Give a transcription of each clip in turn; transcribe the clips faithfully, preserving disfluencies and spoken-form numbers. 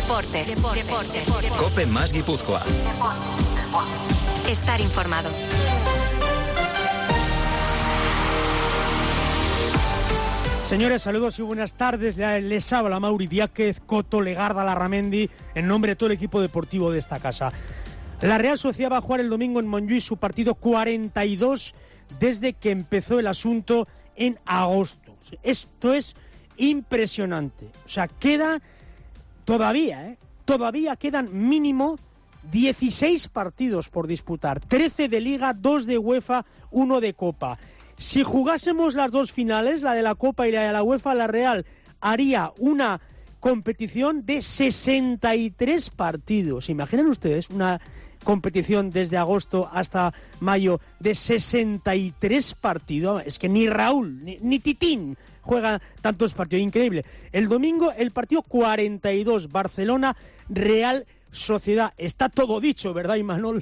Deportes. Deportes. Deportes. Deportes. COPE más Guipúzcoa. Estar informado. Señores, saludos y buenas tardes. Les habla Mauri Diáquez, Coto, Legarda, Larramendi, en nombre de todo el equipo deportivo de esta casa. La Real Sociedad va a jugar el domingo en Montjuïc su partido cuarenta y dos desde que empezó el asunto en agosto. Esto es impresionante. O sea, queda todavía, ¿eh? Todavía quedan mínimo dieciséis partidos por disputar. trece de Liga, dos de UEFA, uno de Copa. Si jugásemos las dos finales, la de la Copa y la de la UEFA, la Real haría una competición de sesenta y tres partidos. ¿Imaginan ustedes una competición desde agosto hasta mayo de sesenta y tres partidos? Es que ni Raúl, ni, ni Titín juega tantos partidos. Increíble. El domingo, el partido cuarenta y dos, Barcelona, Real Sociedad. Está todo dicho, ¿verdad, Imanol?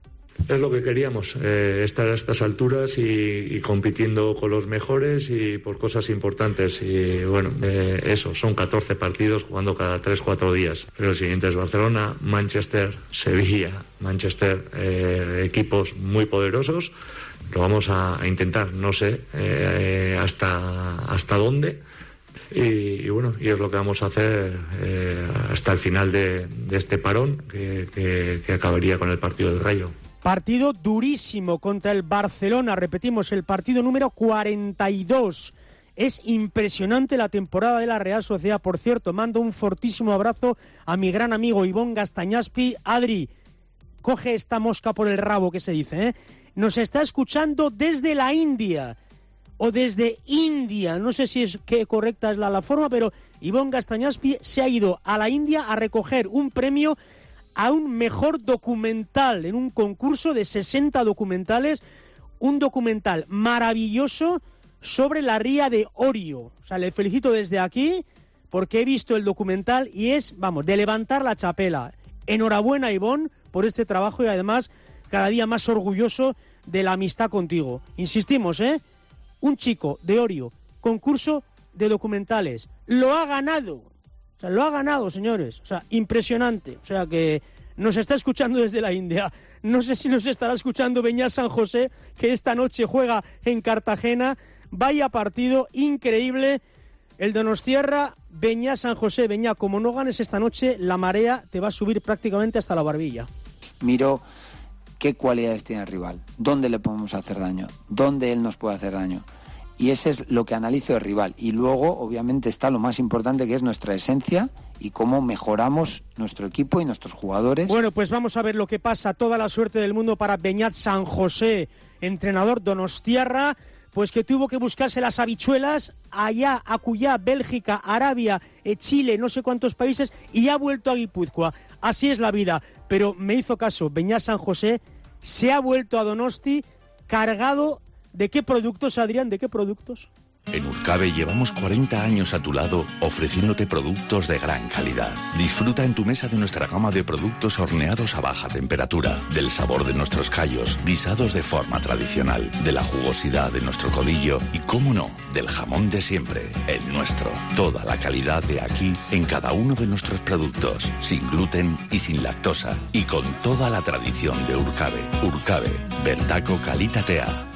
Es lo que queríamos, eh, estar a estas alturas y, y compitiendo con los mejores y por cosas importantes. Y bueno, eh, eso, son catorce partidos jugando cada tres cuatro días. Pero el siguiente es Barcelona, Manchester, Sevilla, Manchester, eh, equipos muy poderosos. Lo vamos a, a intentar, no sé eh, hasta, hasta dónde. Y, y bueno, y es lo que vamos a hacer eh, hasta el final de, de este parón, que, que, que acabaría con el partido del Rayo. Partido durísimo contra el Barcelona, repetimos, el partido número cuarenta y dos. Es impresionante la temporada de la Real Sociedad. Por cierto, mando un fortísimo abrazo a mi gran amigo Ivón Gastañaspi. Adri, coge esta mosca por el rabo, que se dice, ¿eh? Nos está escuchando desde la India, o desde India, no sé si es que correcta es la, la forma, pero Ivón Gastañaspi se ha ido a la India a recoger un premio a un mejor documental en un concurso de sesenta documentales, un documental maravilloso sobre la ría de Orio. O sea, le felicito desde aquí porque he visto el documental y es, vamos, de levantar la chapela. Enhorabuena, Ivón, por este trabajo y además cada día más orgulloso de la amistad contigo. Insistimos, ¿eh? Un chico de Orio, concurso de documentales, lo ha ganado. O sea, lo ha ganado, señores. O sea, impresionante. O sea, que nos está escuchando desde la India. No sé si nos estará escuchando Beñat San José, que esta noche juega en Cartagena. Vaya partido increíble. El Donostiarra, Beñat San José. Beñat, como no ganes esta noche, la marea te va a subir prácticamente hasta la barbilla. Miro qué cualidades tiene el rival, dónde le podemos hacer daño, dónde él nos puede hacer daño. Y ese es lo que analizo el rival. Y luego, obviamente, está lo más importante, que es nuestra esencia y cómo mejoramos nuestro equipo y nuestros jugadores. Bueno, pues vamos a ver lo que pasa. Toda la suerte del mundo para Beñat San José, entrenador donostiarra, pues que tuvo que buscarse las habichuelas allá, acullá, Bélgica, Arabia, eh, Chile, no sé cuántos países, y ha vuelto a Guipúzcoa. Así es la vida. Pero me hizo caso, Beñat San José se ha vuelto a Donosti cargado. ¿De qué productos, Adrián? ¿De qué productos? En Urcabe llevamos cuarenta años a tu lado ofreciéndote productos de gran calidad. Disfruta en tu mesa de nuestra gama de productos horneados a baja temperatura, del sabor de nuestros callos, guisados de forma tradicional, de la jugosidad de nuestro codillo y, cómo no, del jamón de siempre, el nuestro. Toda la calidad de aquí en cada uno de nuestros productos, sin gluten y sin lactosa, y con toda la tradición de Urcabe. Urcabe, Bertaco Kalitatea.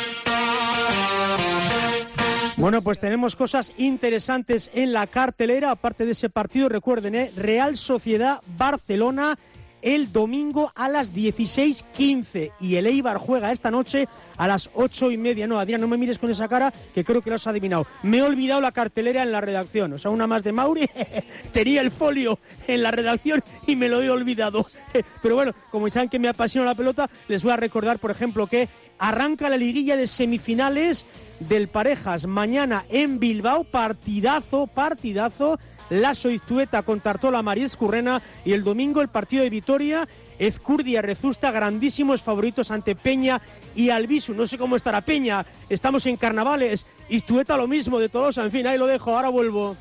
Bueno, pues tenemos cosas interesantes en la cartelera, aparte de ese partido, recuerden, ¿eh? Real Sociedad Barcelona el domingo a las dieciséis quince y el Eibar juega esta noche a las ocho y media. No, Adrián, no me mires con esa cara, que creo que lo has adivinado. Me he olvidado la cartelera en la redacción, o sea, una más de Mauri, tenía el folio en la redacción y me lo he olvidado. Pero bueno, como saben que me apasiona la pelota, les voy a recordar, por ejemplo, que arranca la liguilla de semifinales del Parejas mañana en Bilbao, partidazo, partidazo, Lasso Iztueta contra Artola María Escurrena, y el domingo el partido de Vitoria, Ezcurdia Rezusta, grandísimos favoritos ante Peña y Albisu. No sé cómo estará Peña, estamos en carnavales, Iztueta lo mismo, de Tolosa, en fin, ahí lo dejo, ahora vuelvo.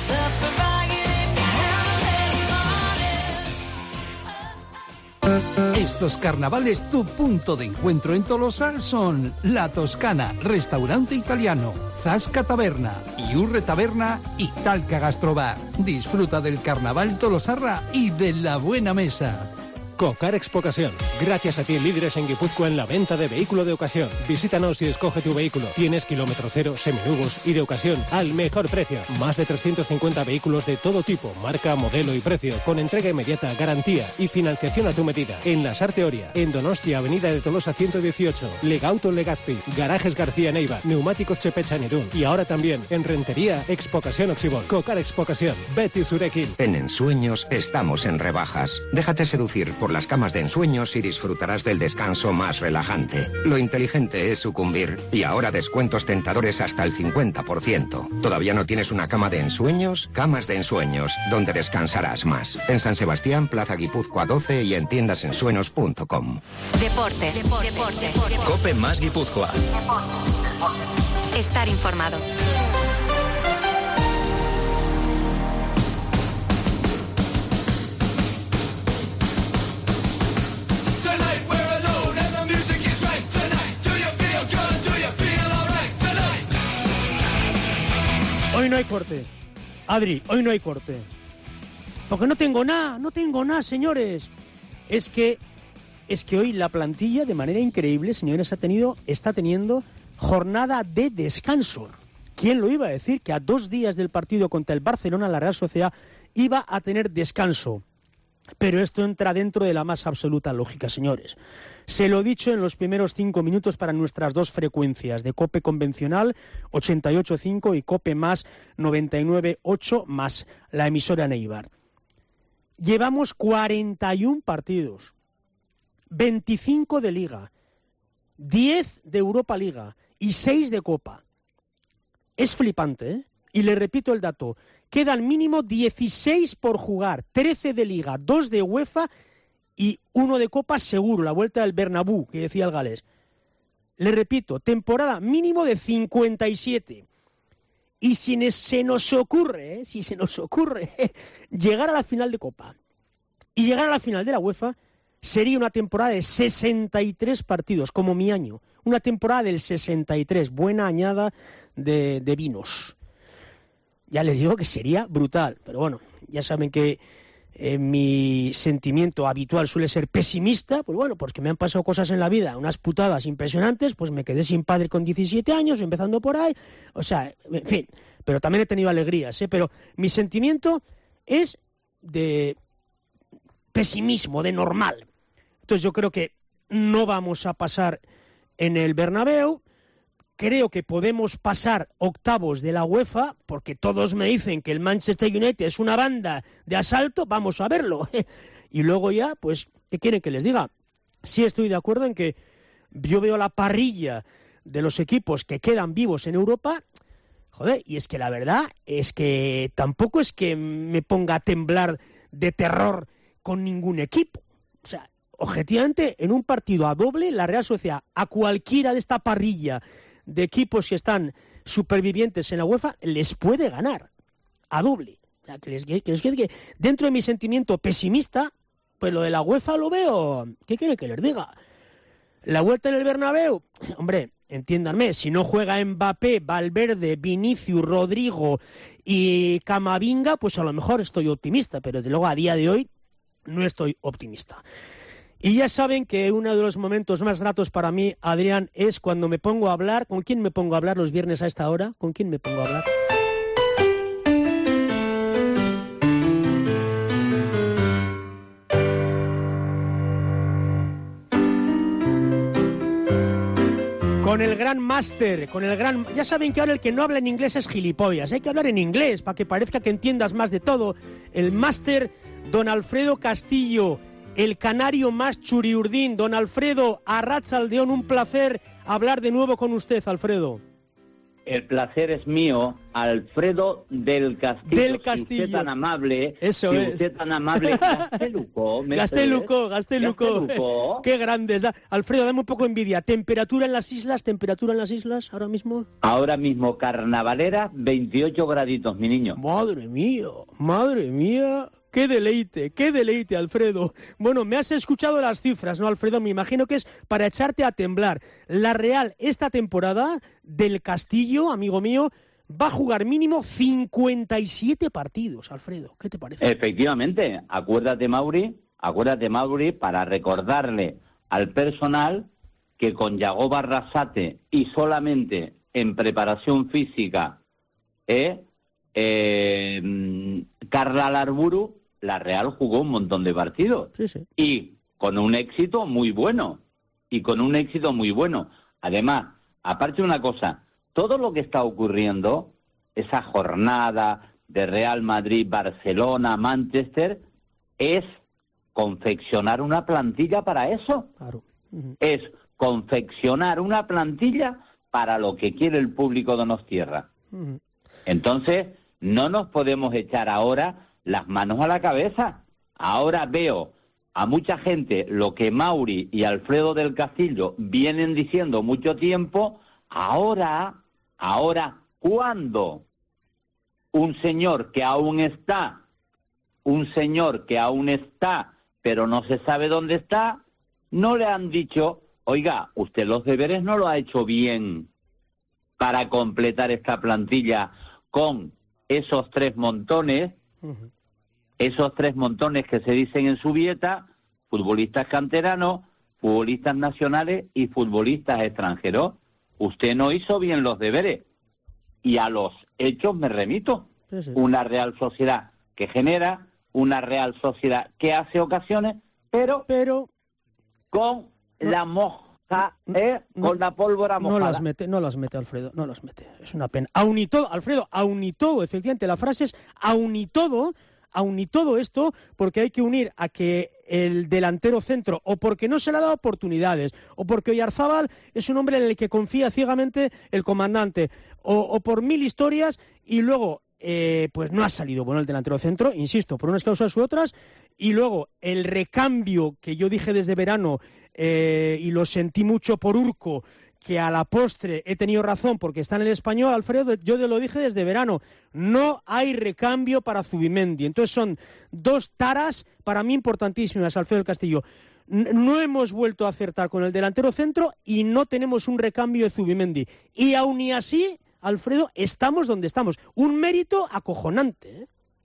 Estos carnavales, tu punto de encuentro en Tolosa son La Toscana, restaurante italiano, Zasca Taberna Iurre Taberna y Talca Gastrobar. Disfruta del carnaval tolosarra y de la buena mesa. Cocar Expocasión. Gracias a ti, líderes en Guipúzcoa en la venta de vehículo de ocasión. Visítanos y escoge tu vehículo. Tienes kilómetro cero, seminuevos y de ocasión al mejor precio. Más de trescientos cincuenta vehículos de todo tipo, marca, modelo y precio, con entrega inmediata, garantía y financiación a tu medida. En La Sarteoria, en Donostia, Avenida de Tolosa ciento dieciocho, Legauto Legazpi, Garajes García Neiva, Neumáticos Chepecha en Irún y ahora también en Rentería Expocasión Oxibol. Cocar Expocasión. Betty Surekin. En Ensueños estamos en rebajas. Déjate seducir por las camas de ensueños y disfrutarás del descanso más relajante. Lo inteligente es sucumbir. Y ahora descuentos tentadores hasta el cincuenta por ciento. ¿Todavía no tienes una cama de ensueños? Camas de ensueños, donde descansarás más. En San Sebastián, Plaza Guipúzcoa doce y en tiendas ensueños punto com. Deportes. Deportes. Deportes. Cope más Guipúzcoa. Estar informado. Hoy no hay corte. Adri, hoy no hay corte. Porque no tengo nada, no tengo nada, señores. Es que, es que hoy la plantilla, de manera increíble, señores, ha tenido, está teniendo jornada de descanso. ¿Quién lo iba a decir? Que a dos días del partido contra el Barcelona, la Real Sociedad iba a tener descanso. Pero esto entra dentro de la más absoluta lógica, señores. Se lo he dicho en los primeros cinco minutos para nuestras dos frecuencias de COPE convencional, ochenta y ocho punto cinco, y COPE más noventa y nueve punto ocho, más la emisora Neibar. Llevamos cuarenta y un partidos, veinticinco de Liga, diez de Europa Liga y seis de Copa. Es flipante, ¿eh? Y le repito el dato. Quedan mínimo dieciséis por jugar, trece de Liga, dos de UEFA y uno de Copa seguro, la vuelta del Bernabéu, que decía el galés. Le repito, temporada mínimo de cincuenta y siete. Y si se nos ocurre, ¿eh? si se nos ocurre ¿eh? llegar a la final de Copa y llegar a la final de la UEFA, sería una temporada de sesenta y tres partidos, como mi año. Una temporada del sesenta y tres, buena añada de, de vinos. Ya les digo que sería brutal, pero bueno, ya saben que eh, mi sentimiento habitual suele ser pesimista, pues bueno, porque me han pasado cosas en la vida, unas putadas impresionantes, pues me quedé sin padre con diecisiete años, empezando por ahí, o sea, en fin, pero también he tenido alegrías, ¿eh? Pero mi sentimiento es de pesimismo, de normal. Entonces yo creo que no vamos a pasar en el Bernabéu. Creo que podemos pasar octavos de la UEFA, porque todos me dicen que el Manchester United es una banda de asalto, vamos a verlo. Y luego ya, pues, ¿qué quieren que les diga? Sí estoy de acuerdo en que yo veo la parrilla de los equipos que quedan vivos en Europa, joder, y es que la verdad es que tampoco es que me ponga a temblar de terror con ningún equipo. O sea, objetivamente, en un partido a doble, la Real Sociedad, a cualquiera de esta parrilla de equipos que están supervivientes en la UEFA, les puede ganar a doble. O sea, que les, que les, que dentro de mi sentimiento pesimista, pues lo de la UEFA lo veo. ¿Qué quiere que les diga? La vuelta en el Bernabéu, hombre, entiéndanme, si no juega Mbappé, Valverde, Vinicius, Rodrigo y Camavinga, pues a lo mejor estoy optimista, pero desde luego a día de hoy no estoy optimista. Y ya saben que uno de los momentos más gratos para mí, Adrián, es cuando me pongo a hablar. ¿Con quién me pongo a hablar los viernes a esta hora? ¿Con quién me pongo a hablar? Con el gran máster, con el gran... Ya saben que ahora el que no habla en inglés es gilipollas. Hay que hablar en inglés para que parezca que entiendas más de todo. El máster don Alfredo Castillo, el canario más churiurdín. Don Alfredo, arratsaldeón, un placer hablar de nuevo con usted, Alfredo. El placer es mío, Alfredo del Castillo. Del Castillo. Si usted tan amable. Eso si es. usted tan amable. Gasteluco. Gasteluco, Gasteluco. Gasteluco. Qué grandes. Alfredo, dame un poco de envidia. ¿Temperatura en las islas? ¿Temperatura en las islas ahora mismo? Ahora mismo, carnavalera, veintiocho graditos, mi niño. Madre mía, madre mía. ¡Qué deleite, qué deleite, Alfredo! Bueno, me has escuchado las cifras, ¿no, Alfredo? Me imagino que es para echarte a temblar. La Real, esta temporada, del Castillo, amigo mío, va a jugar mínimo cincuenta y siete partidos, Alfredo. ¿Qué te parece? Efectivamente, acuérdate, Mauri, acuérdate, Mauri, para recordarle al personal que con Yago Barrasate y solamente en preparación física, eh, eh, Carla Larburu, la Real jugó un montón de partidos. Sí, sí. Y con un éxito muy bueno. Y con un éxito muy bueno. Además, aparte de una cosa, todo lo que está ocurriendo, esa jornada de Real Madrid, Barcelona, Manchester, es confeccionar una plantilla para eso. Claro. Uh-huh. Es confeccionar una plantilla para lo que quiere el público de Donostierra. Uh-huh. Entonces, no nos podemos echar ahora las manos a la cabeza. Ahora veo a mucha gente lo que Mauri y Alfredo del Castillo vienen diciendo mucho tiempo. Ahora, ahora, ¿cuándo un señor que aún está, un señor que aún está, pero no se sabe dónde está, no le han dicho, oiga, usted los deberes no lo ha hecho bien para completar esta plantilla con esos tres montones, uh-huh. esos tres montones que se dicen en su dieta, futbolistas canteranos, futbolistas nacionales y futbolistas extranjeros? Usted no hizo bien los deberes. Y a los hechos me remito. Sí, sí. Una Real Sociedad que genera, una Real Sociedad que hace ocasiones, pero, pero con no, la moja, ¿eh? no, con la pólvora mojada. No las mete, no las mete, Alfredo, no las mete. Es una pena. Aun y todo, Alfredo, aun y todo, efectivamente, la frase es aun y todo, aun y todo esto, porque hay que unir a que el delantero centro, o porque no se le ha dado oportunidades, o porque Oyarzábal es un hombre en el que confía ciegamente el comandante, o, o por mil historias, y luego eh, pues no ha salido bueno el delantero centro, insisto, por unas causas u otras, y luego el recambio que yo dije desde verano, eh, y lo sentí mucho por Urco, que a la postre he tenido razón porque está en el Español, Alfredo, yo te lo dije desde verano, no hay recambio para Zubimendi. Entonces son dos taras para mí importantísimas, Alfredo del Castillo. No hemos vuelto a acertar con el delantero centro y no tenemos un recambio de Zubimendi. Y aún y así, Alfredo, estamos donde estamos. Un mérito acojonante, ¿eh?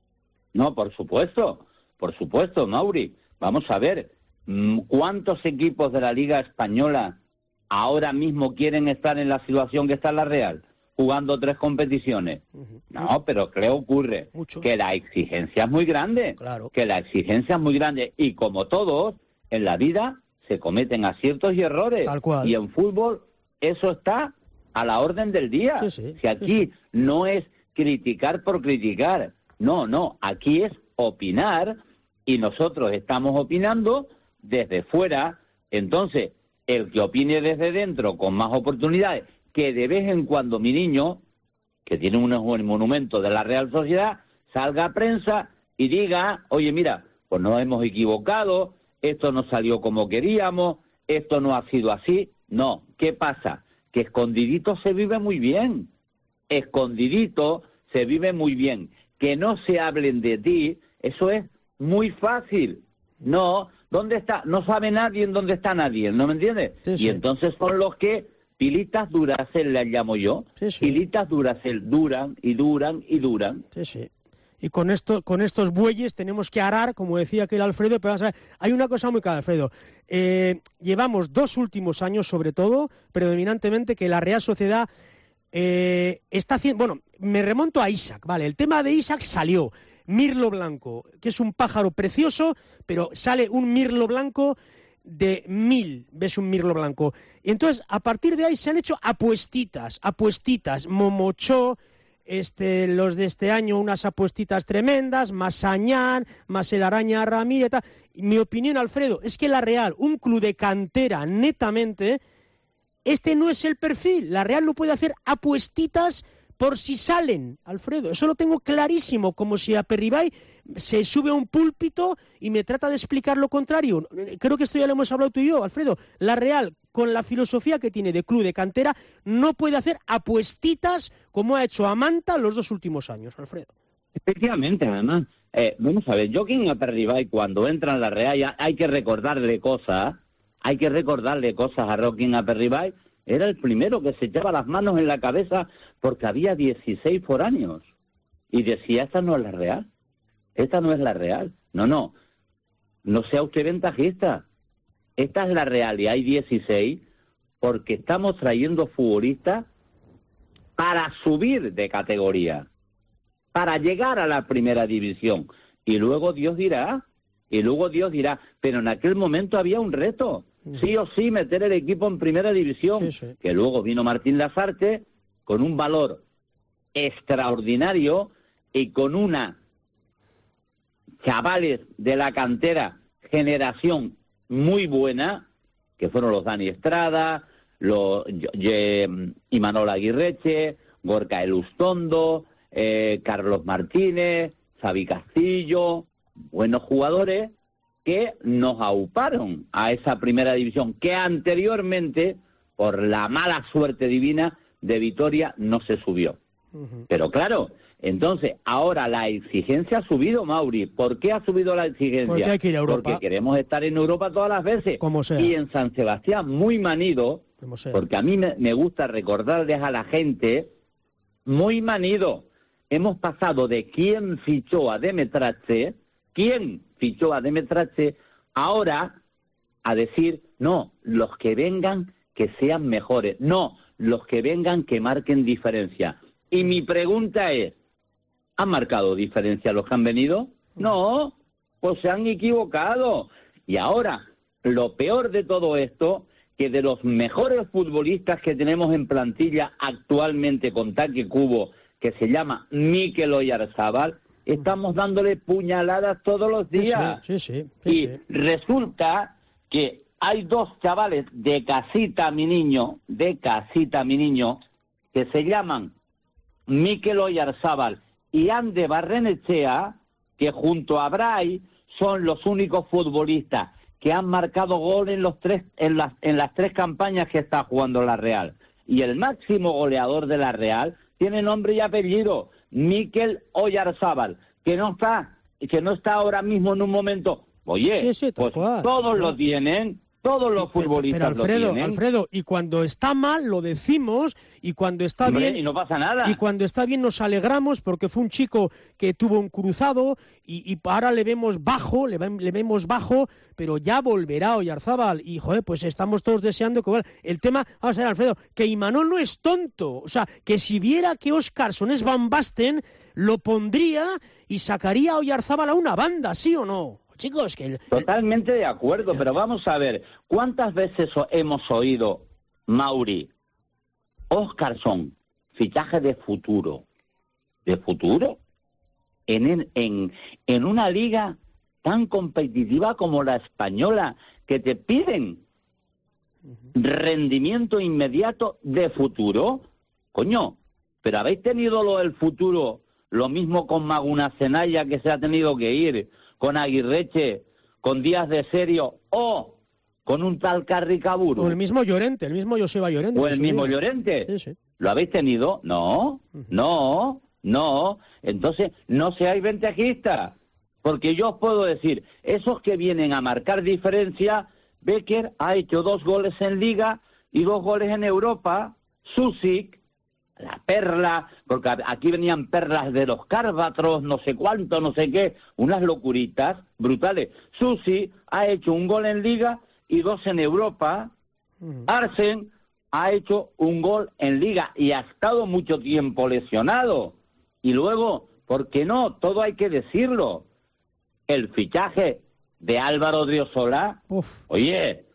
No, por supuesto, por supuesto, Mauri. Vamos a ver, ¿cuántos equipos de la Liga Española ahora mismo quieren estar en la situación que está en la Real, jugando tres competiciones? Uh-huh. No, pero ¿qué ocurre? Muchos. Que la exigencia es muy grande, claro. que la exigencia es muy grande, y como todos, en la vida se cometen aciertos y errores, tal cual. Y en fútbol eso está a la orden del día. Sí, sí, si aquí sí, sí. no es criticar por criticar, no, no, aquí es opinar, y nosotros estamos opinando desde fuera. Entonces, el que opine desde dentro con más oportunidades, que de vez en cuando mi niño, que tiene un monumento de la Real Sociedad, salga a prensa y diga, oye, mira, pues nos hemos equivocado, esto no salió como queríamos, esto no ha sido así. No, ¿qué pasa? Que escondidito se vive muy bien, escondidito se vive muy bien. Que no se hablen de ti, eso es muy fácil. No, ¿dónde está? No sabe nadie en dónde está nadie, ¿no me entiendes? Sí, sí. Y entonces son los que, pilitas Duracell las llamo yo, sí, sí. pilitas Duracell, duran y duran y duran. Sí, sí. Y con esto, con estos bueyes tenemos que arar, como decía aquel Alfredo, pero vamos a ver, hay una cosa muy clara, Alfredo. Eh, llevamos dos últimos años, sobre todo, predominantemente, que la Real Sociedad eh, está haciendo... Bueno, me remonto a Isaac, ¿vale? El tema de Isaac salió. Mirlo Blanco, que es un pájaro precioso, pero sale un mirlo blanco de mil, ves un mirlo blanco. Y entonces, a partir de ahí se han hecho apuestitas, apuestitas, Momocho, este, los de este año unas apuestitas tremendas, más Añán, más el Araña Ramírez, tal. Y mi opinión, Alfredo, es que la Real, un club de cantera netamente, este no es el perfil. La Real no puede hacer apuestitas por si salen, Alfredo. Eso lo tengo clarísimo, como si Aperribay se sube a un púlpito y me trata de explicar lo contrario. Creo que esto ya lo hemos hablado tú y yo, Alfredo. La Real, con la filosofía que tiene de club de cantera, no puede hacer apuestitas como ha hecho Amanta los dos últimos años, Alfredo. Efectivamente, además. Eh, vamos a ver, Joaquín Aperribay, cuando entra en la Real, hay que recordarle cosas, hay que recordarle cosas a Joaquín Aperribay, era el primero que se echaba las manos en la cabeza porque había dieciséis foráneos. Y decía, esta no es la real, esta no es la real. No, no, no sea usted ventajista. Esta es la real y hay dieciséis porque estamos trayendo futbolistas para subir de categoría, para llegar a la primera división. Y luego Dios dirá, y luego Dios dirá, pero en aquel momento había un reto, sí o sí meter el equipo en primera división, sí, sí. Que luego vino Martín Lasarte con un valor extraordinario y con una chavales de la cantera, generación muy buena, que fueron los Dani Estrada, los Imanol Aguirreche, Gorka Elustondo, eh, Carlos Martínez, Xavi Castillo, buenos jugadores que nos auparon a esa primera división, que anteriormente, por la mala suerte divina de Vitoria, no se subió. Uh-huh. Pero claro, entonces, ahora la exigencia ha subido, Mauri. ¿Por qué ha subido la exigencia? Porque hay que ir a Europa. Porque queremos estar en Europa todas las veces. Como sea. Y en San Sebastián, muy manido, porque a mí me, me gusta recordarles a la gente, muy manido. Hemos pasado de quién fichó a Demetrache, quién fichó a Demetrache, ahora a decir, no, los que vengan que sean mejores. No, los que vengan que marquen diferencia. Y mi pregunta es, ¿han marcado diferencia los que han venido? No, pues se han equivocado. Y ahora, lo peor de todo esto, que de los mejores futbolistas que tenemos en plantilla actualmente con Taque Cubo, que se llama Mikel Oyarzabal, estamos dándole puñaladas todos los días. Sí, sí, sí, sí, y sí. Resulta que hay dos chavales de casita, mi niño, de casita, mi niño, que se llaman Mikel Oyarzabal y Ande Barrenechea, que junto a Bray son los únicos futbolistas que han marcado gol en los tres en las en las tres campañas que está jugando la Real. Y el máximo goleador de la Real tiene nombre y apellido, Mikel Oyarzabal, que no está que no está ahora mismo en un momento. Oye, sí, sí, pues cual, todos cual. lo tienen. Todos los futbolistas pero Alfredo, lo tienen. Alfredo, y cuando está mal lo decimos, y cuando está Hombre, bien y no pasa nada. Y cuando está bien nos alegramos porque fue un chico que tuvo un cruzado y, y ahora le vemos bajo, le, le vemos bajo, pero ya volverá Oyarzabal y joder, pues estamos todos deseando que vuelva. El tema, vamos a ver, Alfredo, que Imanol no es tonto, o sea, que si viera que Óscarson es Van Basten, lo pondría y sacaría a Oyarzabal a una banda, ¿sí o no? Chicos, que el... Totalmente de acuerdo, pero vamos a ver, ¿cuántas veces hemos oído, Mauri, Óscarson, fichaje de futuro? ¿De futuro? En, en, en una liga tan competitiva como la española, que te piden rendimiento inmediato de futuro. Coño, pero habéis tenido lo del futuro, lo mismo con Maguna Zenaya, que se ha tenido que ir, con Aguirreche, con Díaz de Serio, o con un tal Carricaburu. O el mismo Llorente, el mismo Joseba Llorente. O el mismo Llorente. Sí, sí. ¿Lo habéis tenido? No, no, no. Entonces, no seáis ventajistas. Porque yo os puedo decir, esos que vienen a marcar diferencia, Becker ha hecho dos goles en Liga y dos goles en Europa. Susic, la perla, porque aquí venían perlas de los Cárbatros, no sé cuánto, no sé qué, unas locuritas brutales. Susi ha hecho un gol en Liga y dos en Europa. Uh-huh. Arsen ha hecho un gol en Liga y ha estado mucho tiempo lesionado. Y luego, ¿por qué no? Todo hay que decirlo. El fichaje de Álvaro Odriozola, Uf. oye...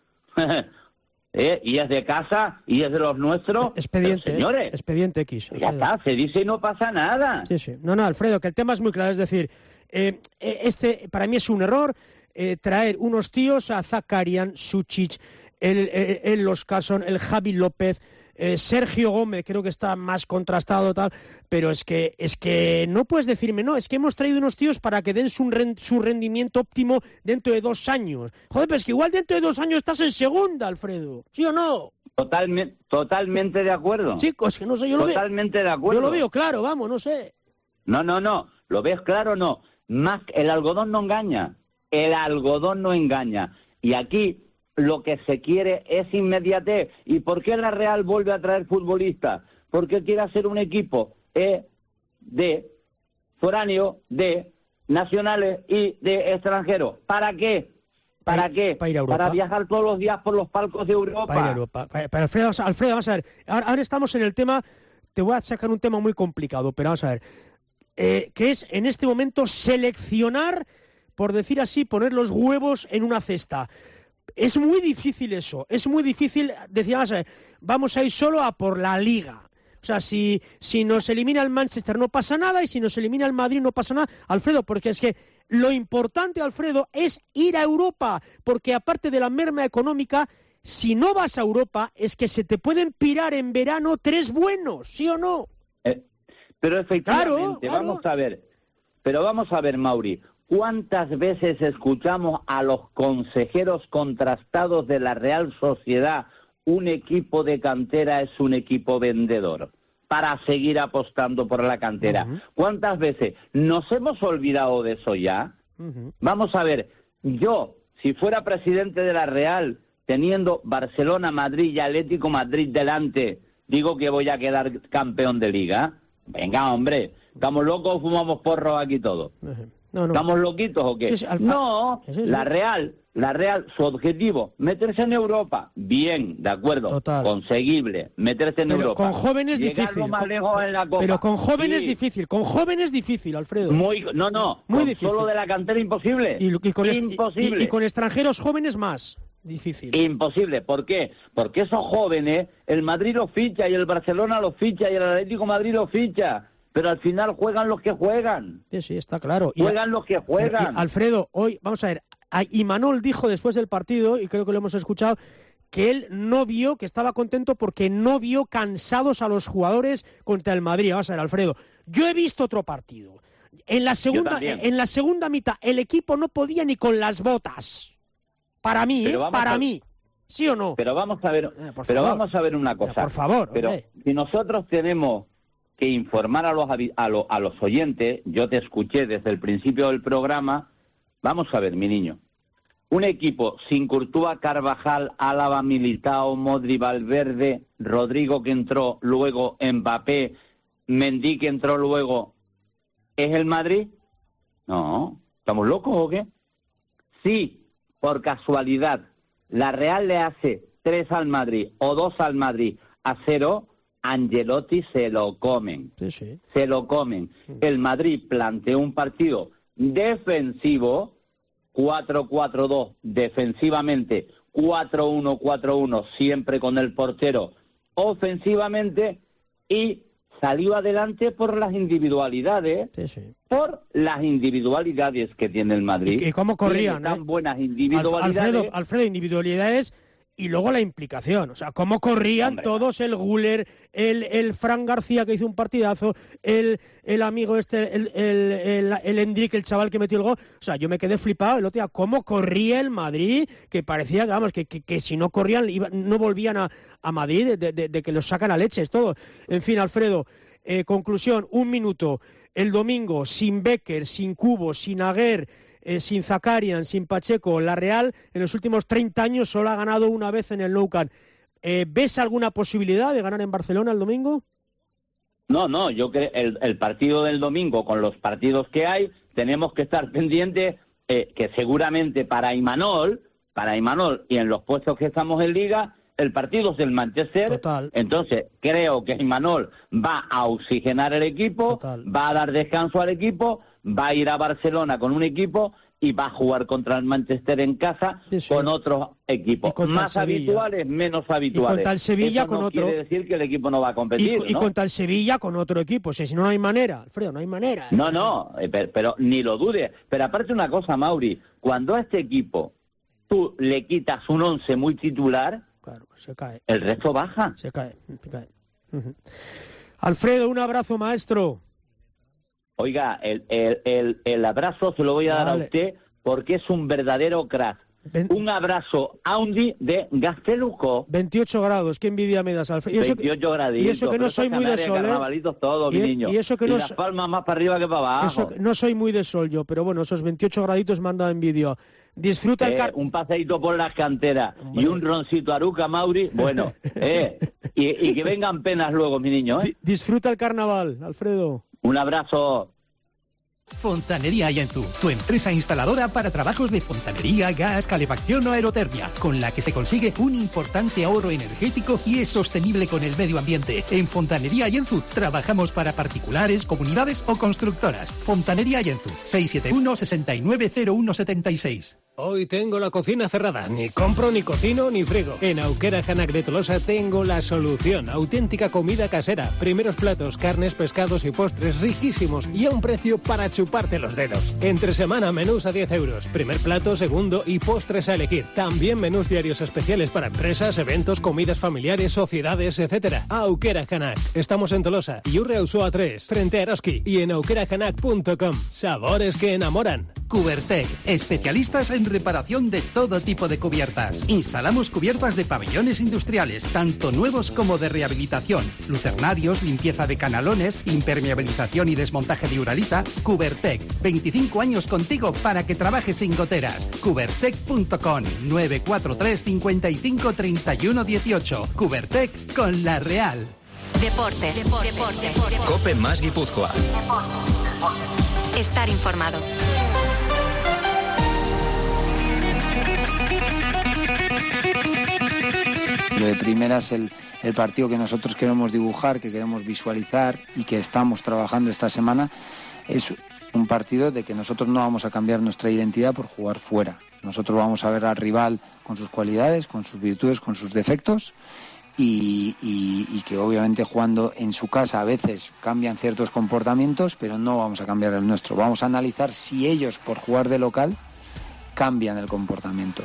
¿Eh? Y es de casa, y es de los nuestros. Expediente, pero, señores. Eh, expediente X. Ya está, se dice y no pasa nada. Sí, sí. No, no, Alfredo, que el tema es muy claro. Es decir, eh, este para mí es un error eh, traer unos tíos a Zakarian, Suchic, el, el, el Óscarson, el Javi López, eh, Sergio Gómez, creo que está más contrastado tal, pero es que es que no puedes decirme, no, es que hemos traído unos tíos para que den su, rend, su rendimiento óptimo dentro de dos años. Joder, pero es que igual dentro de dos años estás en segunda, Alfredo, ¿sí o no? Totalmente, totalmente de acuerdo. Chicos, que no sé, yo lo veo. Totalmente de acuerdo. Yo lo veo claro, vamos, no sé. No, no, no, lo ves claro, no. Más, el algodón no engaña, el algodón no engaña. Y aquí lo que se quiere es inmediatez. ¿Y por qué la Real vuelve a traer futbolistas? Porque quiere hacer un equipo eh, de foráneo, de nacionales y de extranjeros. ¿Para qué? ¿Para, ¿Para qué? Para ir a Europa. Para viajar todos los días por los palcos de Europa. Para ir a Europa. Para, para Alfredo, Alfredo, vamos a ver. Ahora, ahora estamos en el tema, te voy a sacar un tema muy complicado, pero vamos a ver. Eh, que es en este momento seleccionar, por decir así, poner los huevos en una cesta. Es muy difícil eso, es muy difícil decir, vamos a ver, vamos a ir solo a por la Liga. O sea, si, si nos elimina el Manchester no pasa nada y si nos elimina el Madrid no pasa nada, Alfredo, porque es que lo importante, Alfredo, es ir a Europa, porque aparte de la merma económica, si no vas a Europa es que se te pueden pirar en verano tres buenos, ¿sí o no? Eh, pero efectivamente, claro, claro. vamos a ver, pero vamos a ver, Mauri, ¿cuántas veces escuchamos a los consejeros contrastados de la Real Sociedad? Un equipo de cantera es un equipo vendedor para seguir apostando por la cantera. Uh-huh. ¿Cuántas veces nos hemos olvidado de eso ya? Uh-huh. Vamos a ver, yo, si fuera presidente de la Real, teniendo Barcelona, Madrid y Atlético Madrid delante, digo que voy a quedar campeón de Liga. Venga, hombre, ¿estamos locos o fumamos porros aquí todos? Uh-huh. No, no. ¿Estamos loquitos o qué? Sí, sí, alfa... No, sí, sí. la Real, la Real, su objetivo, meterse en Europa. Bien, de acuerdo, Total. conseguible, meterse en pero Europa. Con jóvenes Llegar difícil. Más con... lejos en la Copa. Pero con jóvenes sí. difícil, con jóvenes difícil, Alfredo. Muy, no, no, muy con difícil. Solo de la cantera imposible. Y, y con imposible. Y, y, y con extranjeros jóvenes más. Difícil. Imposible. ¿Por qué? Porque esos jóvenes, el Madrid los ficha y el Barcelona los ficha y el Atlético Madrid los ficha. Pero al final juegan los que juegan. Sí, sí, está claro. Juegan y, los que juegan. Pero, y Alfredo, hoy, vamos a ver, Imanol dijo después del partido, y creo que lo hemos escuchado, que él no vio, que estaba contento porque no vio cansados a los jugadores contra el Madrid. Vamos a ver, Alfredo, yo he visto otro partido. En la segunda, en la segunda mitad, el equipo no podía ni con las botas. Para mí, ¿eh? Para a... mí. ¿Sí o no? Pero vamos a ver, eh, pero vamos a ver una cosa. Eh, por favor. Pero hombre. Si nosotros tenemos que informar a los, a, los, a los oyentes, yo te escuché desde el principio del programa, vamos a ver, mi niño, un equipo sin Courtois, Carvajal, Álava, Militao, Modri, Valverde, Rodrigo que entró, luego Mbappé, Mendy que entró luego, ¿es el Madrid? No, ¿estamos locos o qué? Sí, por casualidad, la Real le hace tres al Madrid o dos al Madrid a cero, Angelotti se lo comen, sí, sí. se lo comen. Sí. El Madrid planteó un partido defensivo, cuatro cuatro dos defensivamente, cuatro uno cuatro uno siempre con el portero ofensivamente y salió adelante por las individualidades, sí, sí. por las individualidades que tiene el Madrid. ¿Y, y cómo corrían? Tan eh? buenas individualidades. Alfredo, Alfredo, individualidades. Y luego la implicación, o sea, cómo corrían Hombre, todos, el Güler, el, el Fran García que hizo un partidazo, el, el amigo este, el, el, el, el Endrick, el chaval que metió el gol. O sea, yo me quedé flipado el otro día, cómo corría el Madrid, que parecía, vamos, que, que, que si no corrían, iba, no volvían a, a Madrid, de, de, de que los sacan a leches, todo. En fin, Alfredo, eh, conclusión, un minuto. El domingo, sin Becker, sin Cubo, sin Aguer, Eh, sin Zakarian, sin Pacheco, la Real en los últimos treinta años solo ha ganado una vez en el Nou Camp. Eh, ¿Ves alguna posibilidad de ganar en Barcelona el domingo? No, no, yo creo el, el partido del domingo, con los partidos que hay, tenemos que estar pendientes eh, que seguramente para Imanol, para Imanol y en los puestos que estamos en Liga, el partido es del Manchester. Total. Entonces creo que Imanol va a oxigenar el equipo, Total. va a dar descanso al equipo, va a ir a Barcelona con un equipo y va a jugar contra el Manchester en casa sí, sí. con otros equipos, más habituales, menos habituales. Y contra el Sevilla Eso con no otro. quiere decir que el equipo no va a competir, Y, y ¿no? contra el Sevilla con otro equipo, o sea, si no, no hay manera, Alfredo, no hay manera. ¿eh? No, no, pero, pero ni lo dudes. Pero aparte una cosa, Mauri, cuando a este equipo tú le quitas un once muy titular, claro, se cae. El resto baja. Se cae, se cae. Uh-huh. Alfredo, un abrazo, maestro. Oiga, el, el, el, el abrazo se lo voy a dar vale. a usted porque es un verdadero crack. Un abrazo Aundi de Gazteluco. veintiocho grados, qué envidia me das, Alfredo. veintiocho graditos. Y eso que no soy muy de sol, ¿eh? Todo, y, mi niño. y eso que no y las palmas más para arriba que para abajo. Eso, no soy muy de sol yo, pero bueno, esos veintiocho graditos me han dado envidia. Disfruta eh, el car... un paseíto por las canteras y un roncito Aruca, Mauri, bueno, eh, y, y que vengan penas luego, mi niño, ¿eh? Disfruta el carnaval, Alfredo. Un abrazo. Fontanería Ayenzu, tu empresa instaladora para trabajos de fontanería, gas, calefacción o aerotermia, con la que se consigue un importante ahorro energético y es sostenible con el medio ambiente. En Fontanería Ayenzu trabajamos para particulares, comunidades o constructoras. Fontanería Ayenzu, seis siete uno, seis nueve cero uno siete seis. Hoy tengo la cocina cerrada. Ni compro, ni cocino, ni frigo. En Auquera Janac de Tolosa tengo la solución. Auténtica comida casera. Primeros platos, carnes, pescados y postres riquísimos y a un precio para chuparte los dedos. Entre semana, menús a diez euros. Primer plato, segundo y postres a elegir. También menús diarios especiales para empresas, eventos, comidas familiares, sociedades, etcétera. Auquera Janac. Estamos en Tolosa. Yurre Ausoa tres, frente a Eroski y en auquera janac punto com. Sabores que enamoran. Cubertec, especialistas en reparación de todo tipo de cubiertas. Instalamos cubiertas de pabellones industriales, tanto nuevos como de rehabilitación, lucernarios, limpieza de canalones, impermeabilización y desmontaje de uralita. Cubertec, veinticinco años contigo para que trabajes sin goteras. Cubertec punto com, nueve cuatro tres, cinco cinco, tres uno uno ocho. Cubertec con La Real. Deportes. Deportes. Deportes. Cope más Guipúzcoa. Estar informado. Lo de primera es el, el partido que nosotros queremos dibujar, que queremos visualizar y que estamos trabajando esta semana. Es un partido de que nosotros no vamos a cambiar nuestra identidad por jugar fuera. Nosotros vamos a ver al rival con sus cualidades, con sus virtudes, con sus defectos y, y, y que obviamente jugando en su casa a veces cambian ciertos comportamientos, pero no vamos a cambiar el nuestro. Vamos a analizar si ellos por jugar de local cambian el comportamiento.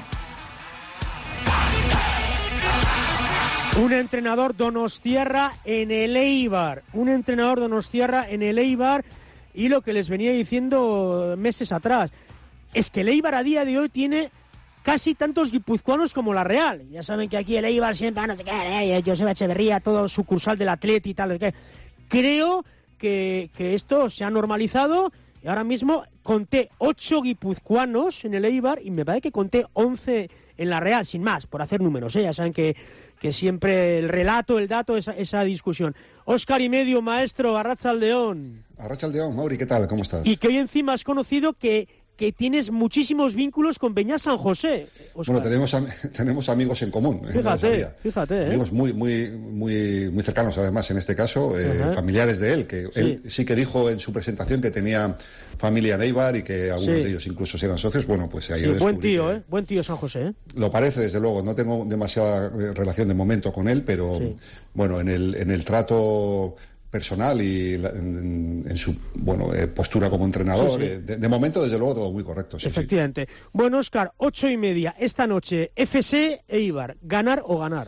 Un entrenador donostiarra en el Eibar, un entrenador donostiarra en el Eibar y lo que les venía diciendo meses atrás, es que el Eibar a día de hoy tiene casi tantos guipuzcoanos como la Real. Ya saben que aquí el Eibar siempre, no sé qué, eh, Joseba Echeverría, todo sucursal del Atleti y tal. Que creo que, que esto se ha normalizado y ahora mismo conté ocho guipuzcoanos en el Eibar y me parece que conté once en la Real, sin más, por hacer números, ¿eh? Ya saben que, que siempre el relato, el dato, esa, esa discusión. Óscar y medio, maestro, Arratsaldeón. Arratsaldeón, Mauri, ¿qué tal? ¿Cómo estás? Y que hoy encima has conocido que, que tienes muchísimos vínculos con Beñat San José, Óscar. Bueno, tenemos, am tenemos amigos en común. Fíjate, no fíjate. ¿eh? Amigos muy, muy, muy, muy cercanos, además, en este caso, eh, familiares de él, que sí. él sí que dijo en su presentación que tenía familia en Eibar y que algunos sí. de ellos incluso eran socios. Bueno, pues ahí sí, lo buen tío, que... ¿eh? Buen tío San José, ¿eh? Lo parece, desde luego. No tengo demasiada relación de momento con él, pero sí. bueno, en el, en el trato personal y la, en, en su bueno eh, postura como entrenador, sí, sí. Eh, de, de momento, desde luego, todo muy correcto. Sí, efectivamente. Sí. Bueno, Óscar, ocho y media esta noche, F C Eibar, ¿ganar o ganar?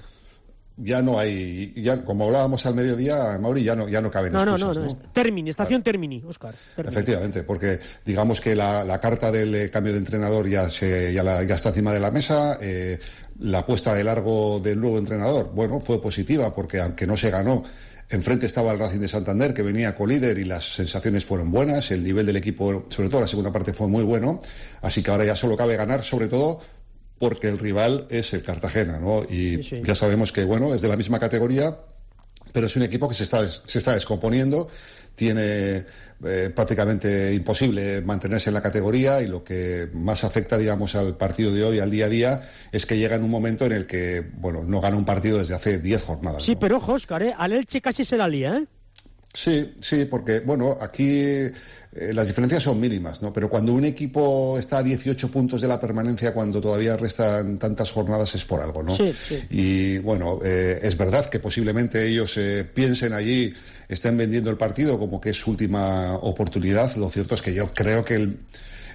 Ya no hay, ya como hablábamos al mediodía, Mauri, ya no, ya no caben no, excusas. No, no, no, ¿no? Termini, estación claro. Termini, Óscar. Efectivamente, porque digamos que la, la carta del eh, cambio de entrenador ya se ya, la, ya está encima de la mesa. Eh, la apuesta de largo del nuevo entrenador, bueno, fue positiva porque aunque no se ganó, enfrente estaba el Racing de Santander, que venía colíder y las sensaciones fueron buenas. El nivel del equipo, sobre todo la segunda parte, fue muy bueno. Así que ahora ya solo cabe ganar, sobre todo porque el rival es el Cartagena, ¿no? Y sí, sí. ya sabemos que, bueno, es de la misma categoría, pero es un equipo que se está, se está descomponiendo, tiene eh, prácticamente imposible mantenerse en la categoría y lo que más afecta, digamos, al partido de hoy, al día a día, es que llega en un momento en el que, bueno, no gana un partido desde hace diez jornadas. Sí, ¿no? Pero ojo, Óscar, ¿eh? Al Elche casi se la lía, ¿eh? Sí, sí, porque, bueno, aquí eh, las diferencias son mínimas, ¿no? Pero cuando un equipo está a dieciocho puntos de la permanencia, cuando todavía restan tantas jornadas, es por algo, ¿no? Sí, sí. Y, bueno, eh, es verdad que posiblemente ellos eh, piensen allí, estén vendiendo el partido como que es su última oportunidad. Lo cierto es que yo creo que el...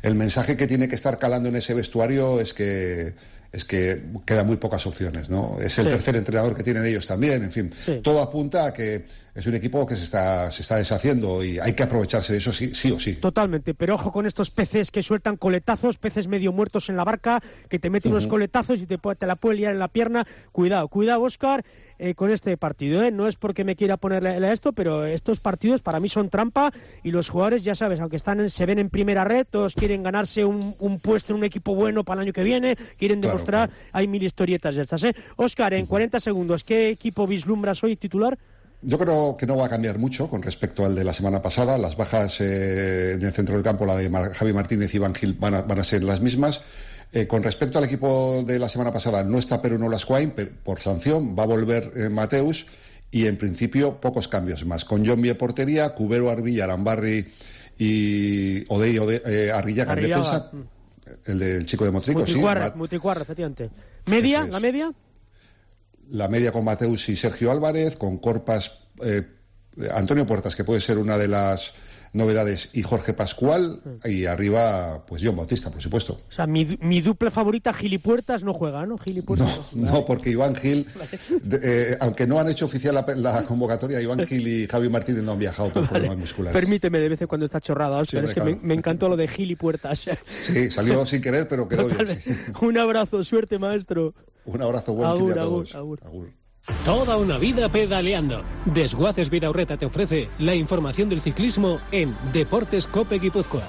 el mensaje que tiene que estar calando en ese vestuario es que es que quedan muy pocas opciones, ¿no? Es el sí. tercer entrenador que tienen ellos también, en fin. Sí. Todo apunta a que es un equipo que se está, se está deshaciendo y hay que aprovecharse de eso sí, sí o sí. Totalmente, pero ojo con estos peces que sueltan coletazos, peces medio muertos en la barca, que te meten uh-huh. unos coletazos y te, te la puede liar en la pierna. Cuidado, cuidado, Óscar, eh, con este partido, ¿eh? No es porque me quiera ponerle a esto, pero estos partidos para mí son trampa y los jugadores, ya sabes, aunque están en, se ven en primera red, todos quieren ganarse un, un puesto en un equipo bueno para el año que viene, quieren demostrar, claro, claro. Hay mil historietas de estas, ¿eh? Óscar, en uh-huh. cuarenta segundos, ¿qué equipo vislumbras hoy titular? Yo creo que no va a cambiar mucho con respecto al de la semana pasada. Las bajas eh, en el centro del campo, la de Mar- Javi Martínez y Iván Gil, van a, van a ser las mismas. Eh, con respecto al equipo de la semana pasada, no está Perú Nolascoain por sanción, va a volver eh, Mateus y en principio pocos cambios más. Con John Vie portería, Cubero, Arbilla, Arambarri y Odey Ode, eh, Arrillaga en defensa. El del chico de Motrico, Muticuarra, sí. Muticuarra, efectivamente. ¿Media? ¿La media? La media con Mateus y Sergio Álvarez, con Corpas, eh, Antonio Puertas, que puede ser una de las novedades, y Jorge Pascual, y arriba, pues John Bautista, por supuesto. O sea, mi, mi dupla favorita, Gil y Puertas, no juega, ¿no? Gil y Puertas no, no, no, porque Iván Gil, de, eh, aunque no han hecho oficial la, la convocatoria, Iván Gil y Javi Martínez no han viajado por vale. problemas musculares. Permíteme de vez en cuando esta chorrada, Óscar, sí, es que me, me encantó lo de Gil y Puertas. Sí, salió sin querer, pero quedó Totalmente. bien. Sí. Un abrazo, suerte, maestro. Un abrazo, buen agur, fin de a todos. Agur, agur. Agur. Toda una vida pedaleando. Desguaces Vidaurreta te ofrece la información del ciclismo en Deportes Cope Guipúzcoa.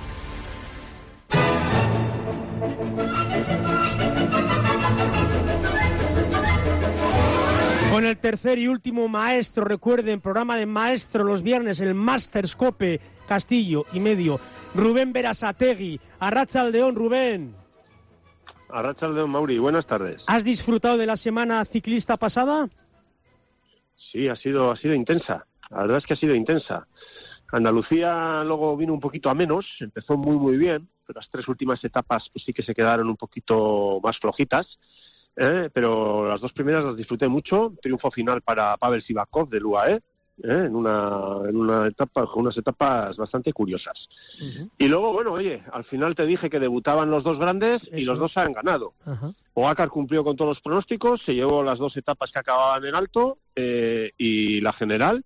Con el tercer y último maestro, recuerden, programa de maestro los viernes, el Masters Cope Castillo y medio. Rubén Berasategui, Arratsaldeon, Rubén. Arratsaldeon, Mauri, buenas tardes. ¿Has disfrutado de la semana ciclista pasada? Sí, ha sido, ha sido intensa. La verdad es que ha sido intensa. Andalucía luego vino un poquito a menos, empezó muy muy bien, pero las tres últimas etapas pues sí que se quedaron un poquito más flojitas, ¿eh? Pero las dos primeras las disfruté mucho. Triunfo final para Pavel Sivakov del U A E, ¿eh? en una en una etapa con unas etapas bastante curiosas. Uh-huh. Y luego, bueno, oye, al final te dije que debutaban los dos grandes y Eso. los dos han ganado. Uh-huh. Pogačar cumplió con todos los pronósticos, se llevó las dos etapas que acababan en alto eh, y la general.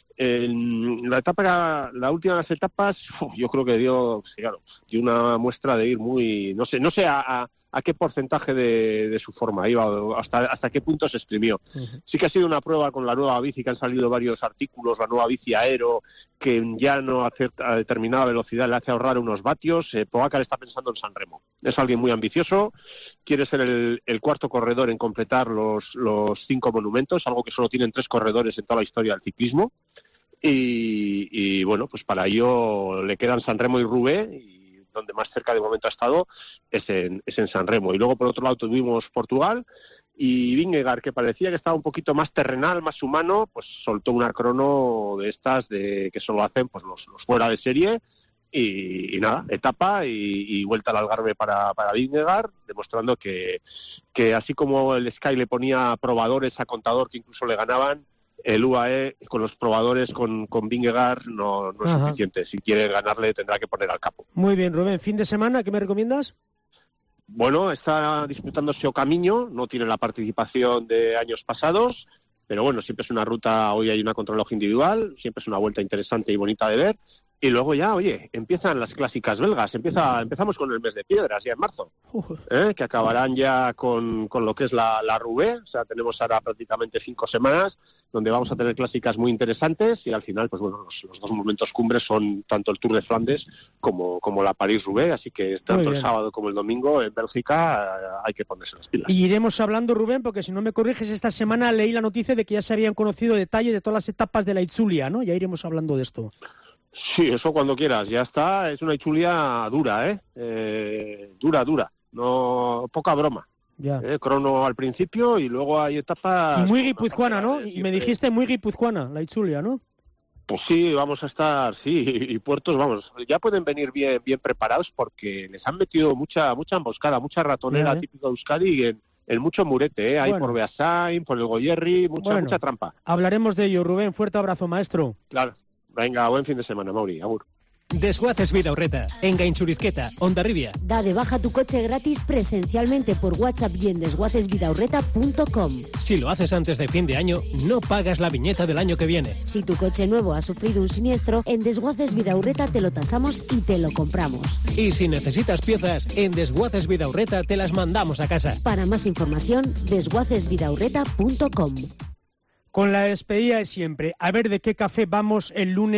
En la etapa, la última de las etapas, uf, yo creo que dio, sí, claro, dio una muestra de ir muy, no sé, no sé a, a, a qué porcentaje de, de su forma iba, hasta hasta qué punto se exprimió. Uh-huh. Sí que ha sido una prueba con la nueva bici, que han salido varios artículos, la nueva bici Aero, que ya no a, cierta, a determinada velocidad le hace ahorrar unos vatios. Eh, Pogačar está pensando en Sanremo. Es alguien muy ambicioso, quiere ser el, el cuarto corredor en completar los, los cinco monumentos, algo que solo tienen tres corredores en toda la historia del ciclismo. Y, y bueno, pues para ello le quedan Sanremo y Roubaix, y donde más cerca de momento ha estado es en, es en Sanremo. Y luego por otro lado tuvimos Portugal y Vingegaard, que parecía que estaba un poquito más terrenal, más humano, pues soltó una crono de estas de que solo hacen pues los, los fuera de serie. Y, y nada, etapa y, y vuelta al Algarve para, para Vingegaard, demostrando que, que así como el Sky le ponía probadores a Contador que incluso le ganaban, el U A E con los probadores con, con Vingegaard no, no es Ajá. suficiente. Si quiere ganarle tendrá que poner al capo. Muy bien, Rubén. ¿Fin de semana? ¿Qué me recomiendas? Bueno, está disputándose O Camino, no tiene la participación de años pasados, pero bueno, siempre es una ruta, hoy hay una contrarreloj individual, siempre es una vuelta interesante y bonita de ver. Y luego ya, oye, empiezan las clásicas belgas, empieza empezamos con el mes de piedras ya en marzo, ¿eh? Que acabarán ya con, con lo que es la, la Roubaix, o sea, tenemos ahora prácticamente cinco semanas donde vamos a tener clásicas muy interesantes y al final, pues bueno, los, los dos momentos cumbres son tanto el Tour de Flandes como, como la París-Roubaix, así que tanto el sábado como el domingo en Bélgica eh, hay que ponerse las pilas. Y iremos hablando, Rubén, porque si no me corriges, esta semana leí la noticia de que ya se habían conocido detalles de todas las etapas de la Itzulia, ¿no? Ya iremos hablando de esto. Sí, eso cuando quieras, ya está, es una Itzulia dura, ¿eh? eh dura, dura, no poca broma. Ya. Eh, crono al principio y luego hay etapas... Y muy guipuzcoana, ¿no? Y me dijiste muy guipuzcoana, la Itzulia, ¿no? Pues sí, vamos a estar, sí, y puertos, vamos, ya pueden venir bien bien preparados porque les han metido mucha mucha emboscada, mucha ratonera ya, ¿eh? Típica de Euskadi en, en mucho murete, ¿eh? Hay bueno. por Beasain, por el Goyerri, mucha, bueno, mucha trampa. Hablaremos de ello, Rubén, fuerte abrazo, maestro. Claro. Venga, buen fin de semana, Mauri. Agur. Desguaces Vidaurreta, en Gainchurizqueta, Hondarribia. Da de baja tu coche gratis presencialmente por WhatsApp y en desguaces vidaurreta punto com. Si lo haces antes de fin de año, no pagas la viñeta del año que viene. Si tu coche nuevo ha sufrido un siniestro, en Desguaces Vidaurreta te lo tasamos y te lo compramos. Y si necesitas piezas, en Desguaces Vidaurreta te las mandamos a casa. Para más información, desguaces vidaurreta punto com. Con la despedida de siempre, a ver de qué café vamos el lunes.